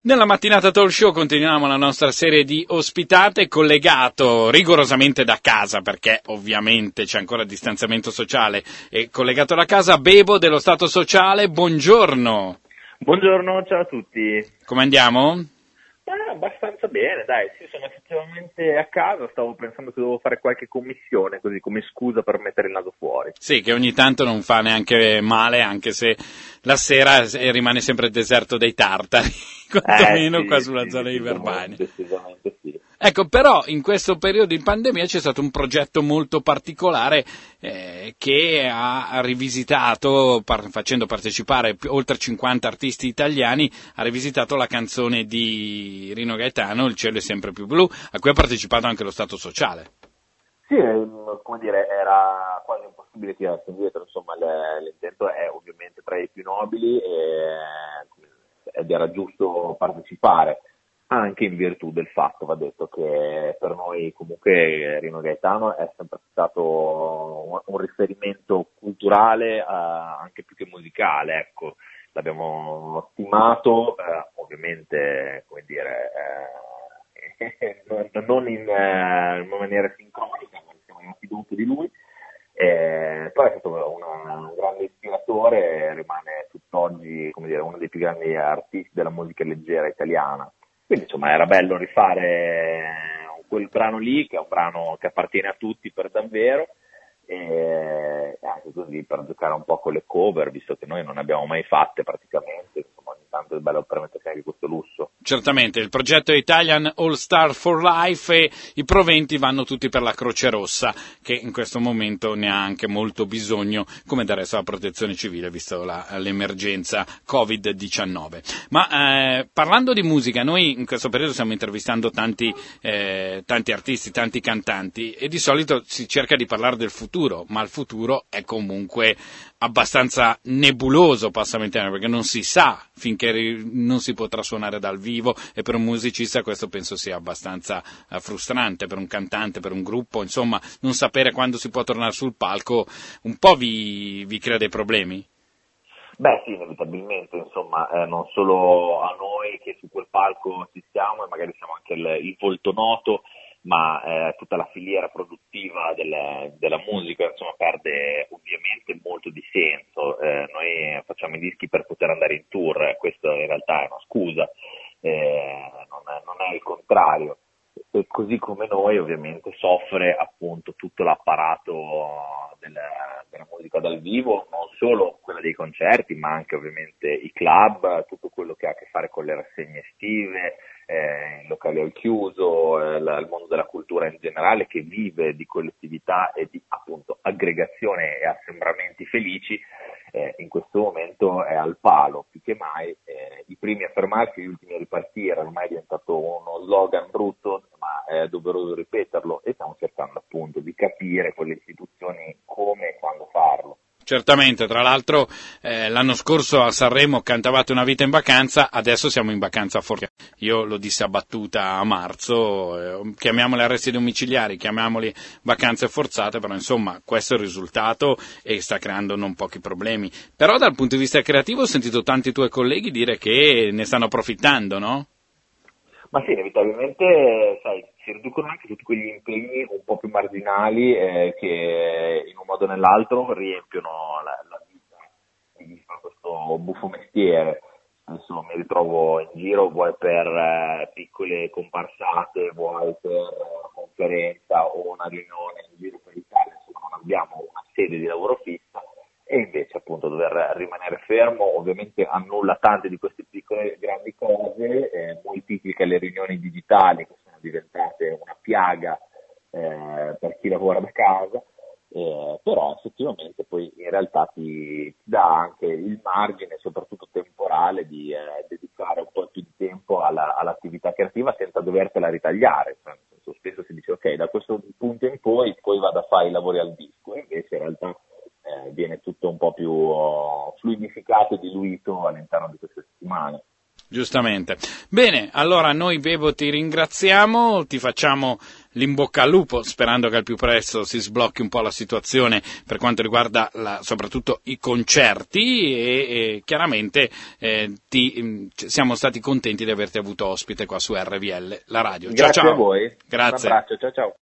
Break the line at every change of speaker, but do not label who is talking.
Nella mattinata talk show continuiamo la nostra serie di ospitate, collegato rigorosamente da casa, perché ovviamente c'è ancora distanziamento sociale, e collegato da casa Bebo dello Stato Sociale. Buongiorno.
Buongiorno, ciao a tutti.
Come andiamo?
Abbastanza bene, dai, sì, sono effettivamente a casa, stavo pensando che dovevo fare qualche commissione, così come scusa per mettere il naso fuori.
Sì, che ogni tanto non fa neanche male, anche se la sera rimane sempre il deserto dei tartari, quantomeno
Sì,
qua sulla zona di Verbania.
Decisamente sì.
Ecco, però in questo periodo di pandemia c'è stato un progetto molto particolare che ha rivisitato, facendo partecipare oltre 50 artisti italiani, ha rivisitato la canzone di Rino Gaetano, Il cielo è sempre più blu, a cui ha partecipato anche lo Stato Sociale.
Sì, come dire, era quasi impossibile tirarsi indietro, insomma, l'intento è ovviamente tra i più nobili ed era giusto partecipare. Anche in virtù del fatto, va detto, che per noi comunque Rino Gaetano è sempre stato un riferimento culturale, anche più che musicale, ecco. L'abbiamo stimato, ovviamente, come dire, non in maniera sincronica, ma siamo nati dopo di lui. Poi è stato un grande ispiratore, rimane tutt'oggi, come dire, uno dei più grandi artisti della musica leggera italiana. Quindi insomma era bello rifare quel brano lì, che è un brano che appartiene a tutti per davvero, e anche così per giocare un po' con le cover, visto che noi non ne abbiamo mai fatte praticamente, insomma ogni tanto è bello permettersi anche questo lusso.
Certamente, il progetto Italian All Star for Life, e i proventi vanno tutti per la Croce Rossa, che in questo momento ne ha anche molto bisogno, come del resto la Protezione Civile, visto l'emergenza Covid-19. Ma parlando di musica, noi in questo periodo stiamo intervistando tanti artisti, tanti cantanti, e di solito si cerca di parlare del futuro, ma il futuro è comunque abbastanza nebuloso, passami il termine, perché non si sa finché non si potrà suonare dal vivo, e per un musicista questo penso sia abbastanza frustrante, per un cantante, per un gruppo, insomma, non sapere quando si può tornare sul palco un po' vi crea dei problemi?
Beh sì, inevitabilmente, insomma, non solo a noi che su quel palco ci siamo e magari siamo anche il volto noto, ma tutta la filiera produttiva della musica, insomma, perde ovviamente molto di senso. Noi facciamo i dischi per poter andare in tour, questo in realtà è una scusa, non è il contrario. E così come noi ovviamente soffre appunto tutto l'apparato della musica dal vivo, non solo quella dei concerti, ma anche ovviamente i club, tutto quello che ha a che fare con le rassegne estive, il locale al chiuso, il mondo della cultura in generale, che vive di collettività e di appunto aggregazione e assembramenti felici. In questo momento è al palo più che mai, i primi a fermarsi, gli ultimi a ripartire, ormai è diventato uno slogan brutto, ma è doveroso ripeterlo, e stiamo cercando appunto di capire con le istituzioni come e quando farlo.
Certamente, tra l'altro l'anno scorso a Sanremo cantavate Una vita in vacanza, adesso siamo in vacanza forzata. Io lo dissi a battuta a marzo, chiamiamole arresti domiciliari, chiamiamoli vacanze forzate, però insomma questo è il risultato e sta creando non pochi problemi. Però dal punto di vista creativo ho sentito tanti tuoi colleghi dire che ne stanno approfittando, no?
Ma sì, inevitabilmente, sai, si riducono anche tutti quegli impegni un po' più marginali che in un modo o nell'altro riempiono la vita di chi fa questo buffo mestiere. Adesso mi ritrovo in giro, vuoi per piccole comparsate, vuoi per una conferenza o una riunione in giro per l'Italia, insomma non abbiamo una sede di lavoro fissa, e invece appunto dover rimanere fermo ovviamente annulla tante di queste piccole grandi cose, moltiplica le riunioni digitali che sono diventate una piaga per chi lavora da casa, però effettivamente poi in realtà ti dà anche il margine, soprattutto temporale, di dedicare un po' più di tempo all'attività creativa senza dovertela ritagliare. Nel senso, spesso si dice ok, da questo punto in poi vado a fare i lavori al disco, e invece in realtà viene tutto un po' più fluidificato e diluito all'interno di queste settimane.
Giustamente. Bene, allora noi Bebo ti ringraziamo, ti facciamo l'in bocca al lupo, sperando che al più presto si sblocchi un po' la situazione per quanto riguarda soprattutto i concerti e chiaramente siamo stati contenti di averti avuto ospite qua su RVL, la radio.
Grazie
ciao.
a voi.
Grazie.
Un abbraccio, ciao ciao.